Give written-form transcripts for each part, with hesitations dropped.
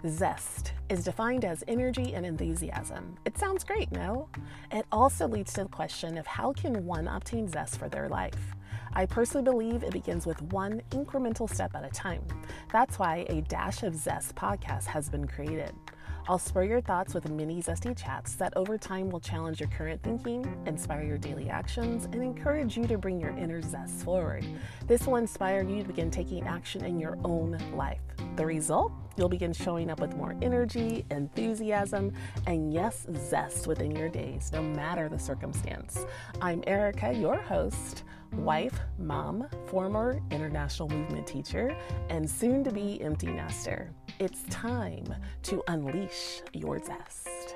Zest is defined as energy and enthusiasm. It sounds great, no? It also leads to the question of how can one obtain zest for their life? I personally believe it begins with one incremental step at a time. That's why a Dash of Zest podcast has been created. I'll spur your thoughts with mini zesty chats that over time will challenge your current thinking, inspire your daily actions, and encourage you to bring your inner zest forward. This will inspire you to begin taking action in your own life. The result? You'll begin showing up with more energy, enthusiasm, and yes, zest within your days, no matter the circumstance. I'm Erica, your host, wife, mom, former international movement teacher, and soon to be empty nester. It's time to unleash your zest.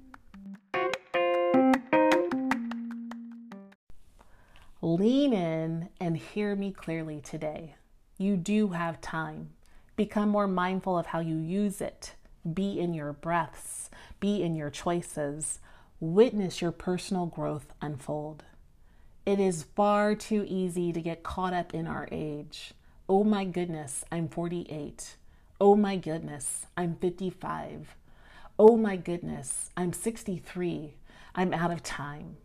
Lean in and hear me clearly today. You do have time. Become more mindful of how you use it. Be in your breaths. Be in your choices. Witness your personal growth unfold. It is far too easy to get caught up in our age. Oh my goodness, I'm 48. Oh my goodness, I'm 55. Oh my goodness, I'm 63. I'm out of time.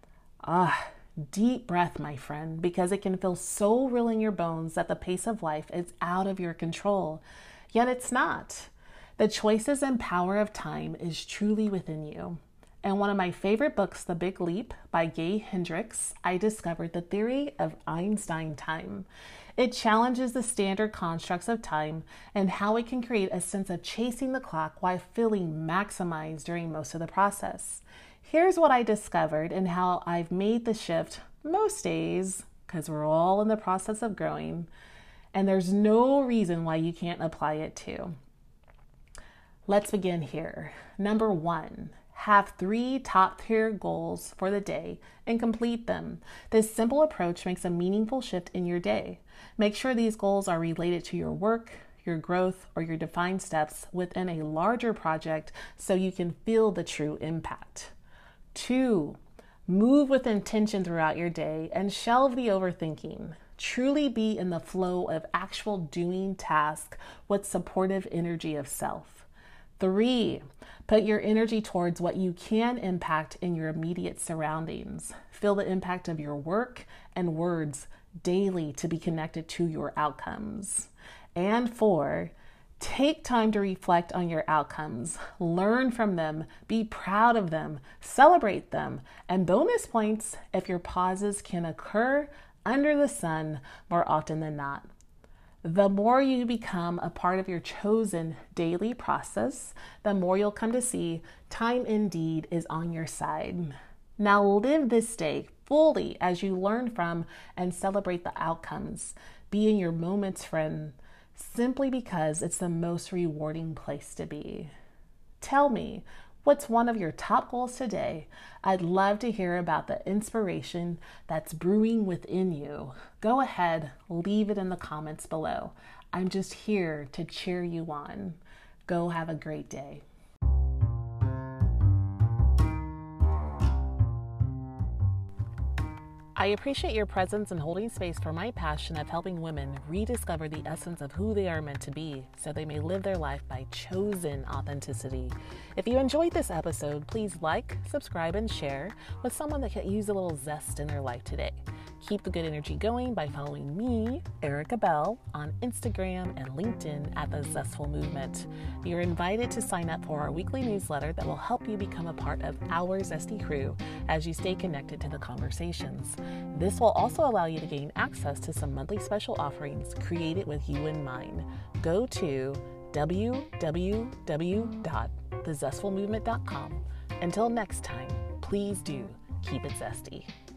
Deep breath, my friend, because it can feel so real in your bones that the pace of life is out of your control. Yet it's not. The choices and power of time is truly within you. In one of my favorite books, The Big Leap by Gay Hendricks, I discovered the theory of Einstein time. It challenges the standard constructs of time and how it can create a sense of chasing the clock while feeling maximized during most of the process. Here's what I discovered and how I've made the shift most days, because we're all in the process of growing, and there's no reason why you can't apply it too. Let's begin here. Number 1. Have 3 top-tier goals for the day and complete them. This simple approach makes a meaningful shift in your day. Make sure these goals are related to your work, your growth, or your defined steps within a larger project so you can feel the true impact. 2. Move with intention throughout your day and shelve the overthinking. Truly be in the flow of actual doing tasks with supportive energy of self. 3. Put your energy towards what you can impact in your immediate surroundings. Feel the impact of your work and words daily to be connected to your outcomes. And 4, take time to reflect on your outcomes. Learn from them, be proud of them, celebrate them, and bonus points if your pauses can occur under the sun more often than not. The more you become a part of your chosen daily process, the more you'll come to see time indeed is on your side. Now live this day fully as you learn from and celebrate the outcomes. Be in your moments, friend, simply because it's the most rewarding place to be. Tell me, what's one of your top goals today? I'd love to hear about the inspiration that's brewing within you. Go ahead, leave it in the comments below. I'm just here to cheer you on. Go have a great day. I appreciate your presence and holding space for my passion of helping women rediscover the essence of who they are meant to be so they may live their life by chosen authenticity. If you enjoyed this episode, please like, subscribe, and share with someone that could use a little zest in their life today. Keep the good energy going by following me, Erica Bell, on Instagram and LinkedIn at The Zestful Movement. You're invited to sign up for our weekly newsletter that will help you become a part of our Zesty crew as you stay connected to the conversations. This will also allow you to gain access to some monthly special offerings created with you in mind. Go to www.thezestfulmovement.com. Until next time, please do keep it zesty.